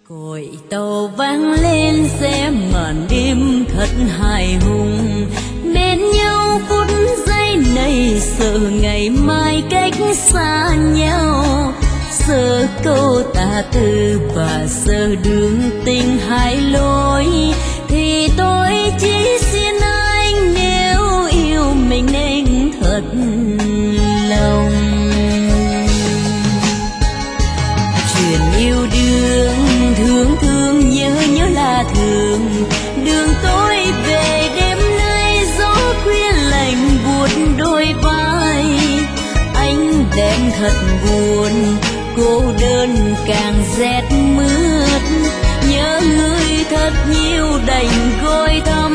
Còi tàu vang lên xe màn đêm thật hài hùng, bên nhau phút giây này sợ ngày mai cách xa nhau, sợ câu tà từ và sợ đường tình hai lối. Thì tôi chỉ xin anh nếu yêu mình nên thật lòng. Chuyện yêu đương thương thương nhớ nhớ là thường, đường tôi về đêm nay gió khuya lạnh buốt đôi vai. Anh đem thật buồn, cô đơn càng rét mướt, nhớ người thật nhiều đành gối thao.